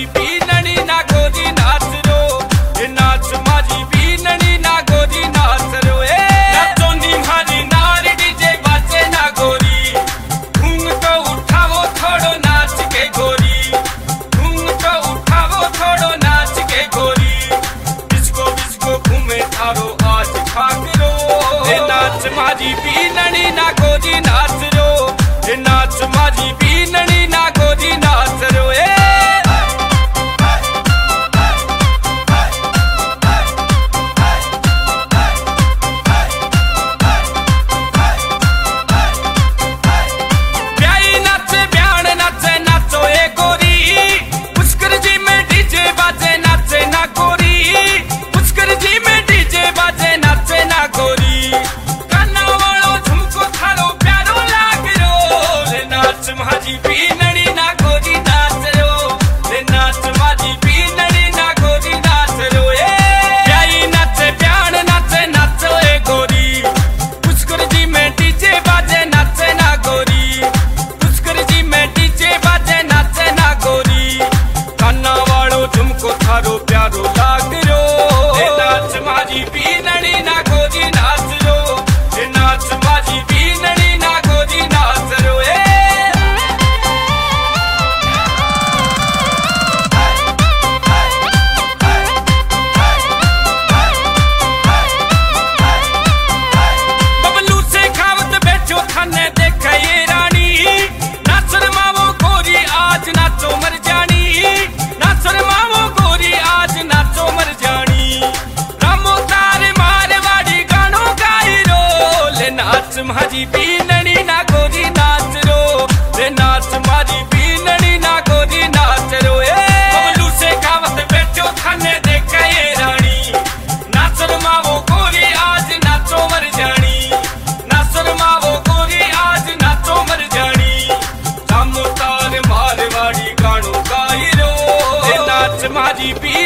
पीनणी ना गोरी नाच रो, नाच माझी पीनणी ना गोरी नाच रो। नाचो नी मारी नार डीजे बाजे ना गोरी, घूम तो उठावो थोड़ो नाच के गोरी, घूम तो उठावो थोड़ो नाच के गोरी। बिस्को बिस्को घूमे थारो आज खाकरो, नाच माझी पीनणी ना गोरी नाच रो, नाच माझी पीनणी ना गोरी नाच रो। ब्याई नाचे ब्याण नाचे नाचो ए गोरी, पुष्कर जी में डीजे बाजे नाचे ना गोरी, पुष्कर जी में डीजे बाजे नाचे ना गोरी। काना वालो झुमको थारो प्यारो लाग रो, नाच माझी पीनणी ना गोरी नाच रो, नाच माझी पीनणी ना गोरी नाच रो। ब्याई नाचे ब्याण नाचे नाचो ए गोरी, पुष्कर जी में डीजे बाजे नाचे ना गोरी, पुष्कर जी में डीजे बाजे नाचे ना गोरी। काना वालो झुमको थारो प्यारो लाग रो, नाच माझी पीनणी ना गोरी नाच रो, नाच माझी पीनणी ना गोरी नाच रो। बबलू से खावत बैठो थाने देखे ये रानी, नाचर मावो गोरी आज नाचो मर जानी, नाचर मावो गोरी आज नाचो मर जानी। रामो तारे मारवाड़ी गानो गाई रो, नाच माझी पीनणी ना गोरी नाच रो, नाच माझी पीनणी ना गोरी नाच रो। बबलू से खावत बैठो थाने देखे ये रानी, नाचर मावो गोरी आज नाचो मर जानी, नाचर मावो गोरी आज नाचो मर जानी। रामो तारे मारवाड़ी गानो गाई रो, नाच माझी पी